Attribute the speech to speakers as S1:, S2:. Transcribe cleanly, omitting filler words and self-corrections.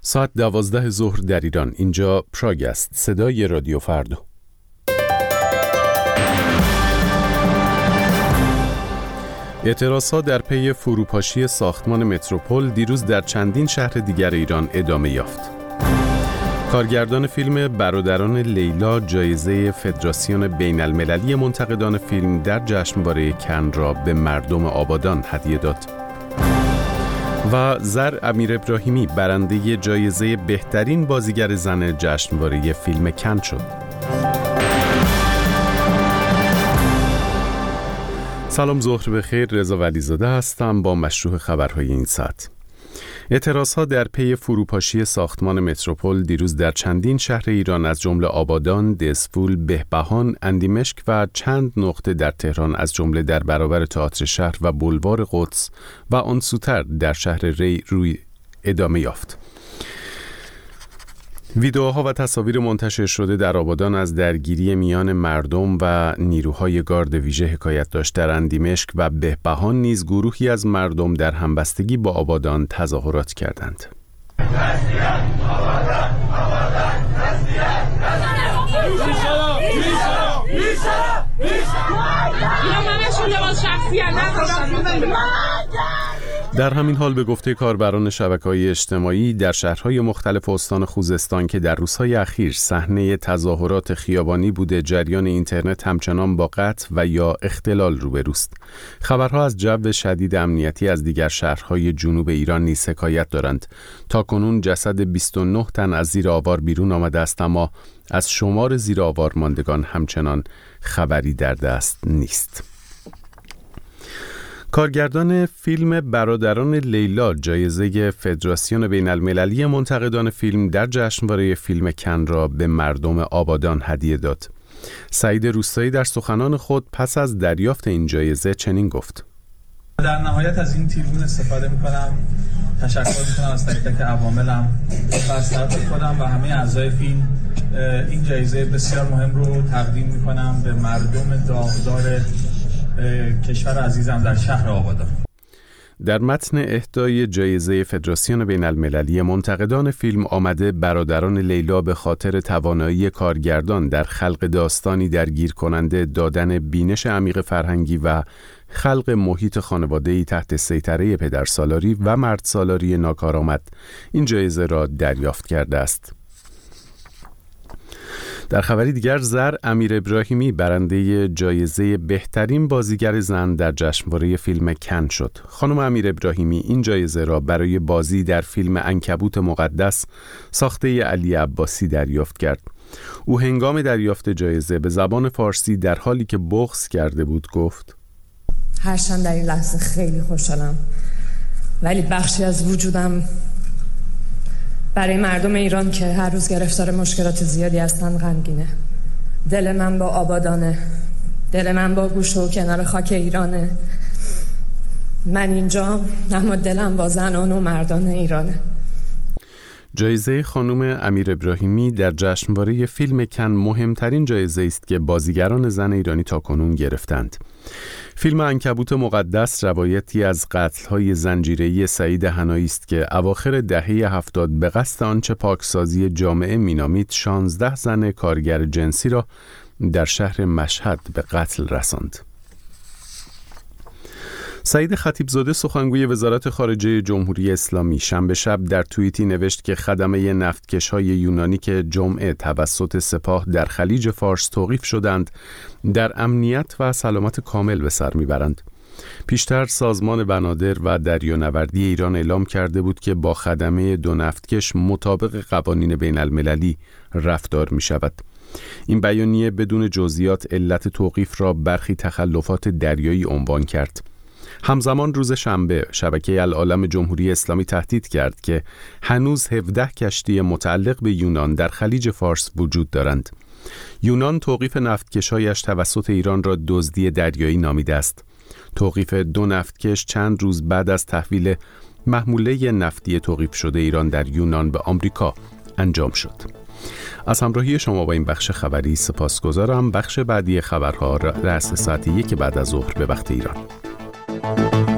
S1: ساعت 12 ظهر در ایران. اینجا پراگ است، صدای رادیو فردا. اعتراضات در پی فروپاشی ساختمان متروپول دیروز در چندین شهر دیگر ایران ادامه یافت. کارگردان فیلم برادران لیلا جایزه فدراسیون بین المللی منتقدان فیلم در جشنواره کن را به مردم آبادان هدیه داد. و زر امیر ابراهیمی برنده جایزه بهترین بازیگر زن جشنواره فیلم کن شد. سلام، ظهر بخیر. رضا ولیزاده هستم با مشروح خبرهای این ساعت. اعتراضها در پی فروپاشی ساختمان متروپول دیروز در چندین شهر ایران از جمله آبادان، دسفول، بهبهان، اندیمشک و چند نقطه در تهران از جمله در برابر تئاتر شهر و بولوار قدس و آن سوتر در شهر ری روی ادامه یافت. ویدئوها و تصاویر منتشر شده در آبادان از درگیری میان مردم و نیروهای گارد ویژه حکایت داشت. در اندیمشک و بهبهان نیز گروهی از مردم در همبستگی با آبادان تظاهرات کردند. در همین حال به گفته کاربران شبکه‌های اجتماعی در شهرهای مختلف استان خوزستان که در روزهای اخیر صحنه تظاهرات خیابانی بوده، جریان اینترنت همچنان با قطع و یا اختلال روبروست. خبرها از جو شدید امنیتی از دیگر شهرهای جنوب ایران نیز حکایت دارند. تاکنون جسد 29 تن از زیر آوار بیرون آمده است، اما از شمار زیر آوار ماندگان همچنان خبری در دست نیست. کارگردان فیلم برادران لیلا جایزه فدراسیون بین المللی منتقدان فیلم در جشنواره فیلم کن را به مردم آبادان هدیه داد. سعید روستایی در سخنان خود پس از دریافت این جایزه چنین گفت:
S2: در نهایت از این تریبون استفاده می‌کنم، تشکر می‌کنم از تک عواملم و از طرف خودم و همه اعضای فیلم این جایزه بسیار مهم رو تقدیم می‌کنم به مردم داغدار کشور عزیزم در شهر آبادان.
S1: در متن اهدای جایزه فدراسیون بین المللی منتقدان فیلم آمده برادران لیلا به خاطر توانایی کارگردان در خلق داستانی درگیر کننده، دادن بینش عمیق فرهنگی و خلق محیط خانواده‌ای تحت سیطره پدرسالاری و مردسالاری ناکارآمد این جایزه را دریافت کرده است. در خبری دیگر، زر امیر ابراهیمی برنده جایزه بهترین بازیگر زن در جشنواره فیلم کن شد. خانم امیر ابراهیمی این جایزه را برای بازی در فیلم عنکبوت مقدس ساخته علی عباسی دریافت کرد. او هنگام دریافت جایزه به زبان فارسی در حالی که بغض کرده بود گفت:
S3: هرچند در این لحظه خیلی خوشحالم، ولی بخشی از وجودم برای مردم ایران که هر روز گرفتار مشکلات زیادی هستن غمگینه. دل من با آبادانه، دل من با گوشه و کنار خاک ایرانه. من اینجا، اما دلم با زنان و مردان ایرانه.
S1: جایزه خانم امیر ابراهیمی در جشنواره فیلم کن مهمترین جایزه است که بازیگران زن ایرانی تاکنون گرفتند. فیلم عنکبوت مقدس روایتی از قتل‌های زنجیره‌ای سعید حنایی است که اواخر دهه 70 به قصد آنچه پاکسازی جامعه مینامید 16 زن کارگر جنسی را در شهر مشهد به قتل رساند. سعید خطیبزاده سخنگوی وزارت خارجه جمهوری اسلامی شنبه شب در توییتی نوشت که خدمه نفتکش‌های یونانی که جمعه توسط سپاه در خلیج فارس توقیف شدند در امنیت و سلامت کامل به سر میبرند. پیشتر سازمان بنادر و دریانوردی ایران اعلام کرده بود که با خدمه دو نفتکش مطابق قوانین بین المللی رفتار می شود. این بیانیه بدون جزئیات علت توقیف را برخی تخلفات دریایی عنوان کرد. همزمان روز شنبه شبکه العالم جمهوری اسلامی تهدید کرد که هنوز 17 کشتی متعلق به یونان در خلیج فارس وجود دارند. یونان توقیف نفتکش‌هایش توسط ایران را دزدی دریایی نامیده است. توقیف دو نفتکش چند روز بعد از تحویل محموله نفتی توقیف شده ایران در یونان به آمریکا انجام شد. از همراهی شما با این بخش خبری سپاسگزارم. بخش بعدی خبرها رأس ساعت 1 بعد از ظهر به وقت ایران.